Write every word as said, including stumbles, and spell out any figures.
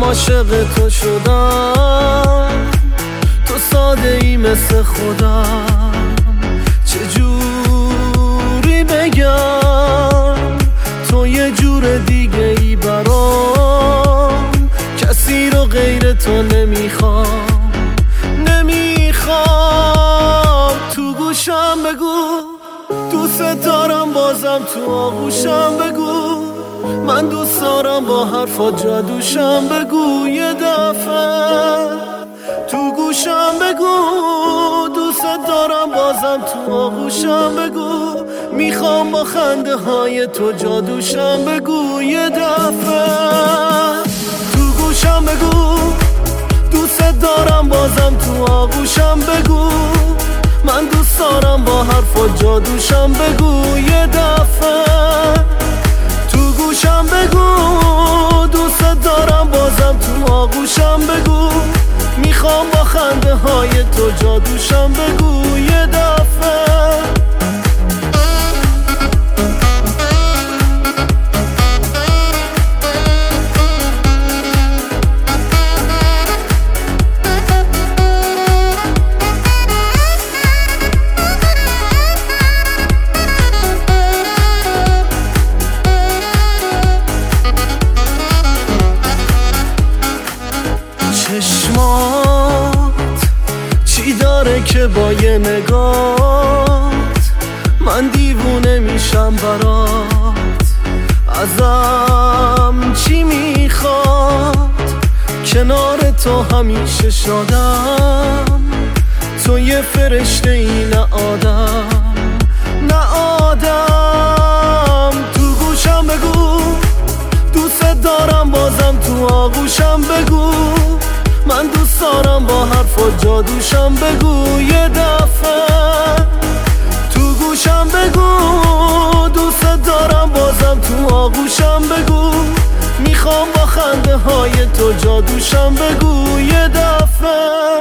عاشق تو شدم، تو ساده ای مثل خودم. چجوری بگم تو یه جور دیگه ای برام، کسی رو غیر تو نمیخوام نمیخوام. تو گوشم بگو دوست دارم، بازم تو آغوشم بگو من دوست دارم، با حرفات جادوشم بگو یه دفعه. تو گوشم بگو دوست دارم، بازم تو آغوشم بگو میخوام با خنده های تو جادوشم بگو یه دفعه. تو گوشم بگو دوست دارم، بازم تو آغوشم بگو من دوست دارم، با حرفات جادوشم بگو یه دفعه. تو گوشم بگو دوست دارم، بازم تو آغوشم بگو میخوام با خنده های تو جادوشم بگو یه دفعه. چشمات چی داره که با یه نگات من دیوونه میشم برات؟ ازم چی میخواد؟ کنار تو همیشه شادم، تو یه فرشته ای نه آدم نه آدم. تو گوشم بگو دوست دارم، بازم تو آغوشم بگو من دوست دارم، با حرفات جادوشم بگو یه دفعه. تو گوشم بگو دوست دارم، بازم تو آغوشم بگو میخوام با خنده های تو جادوشم بگو یه دفعه.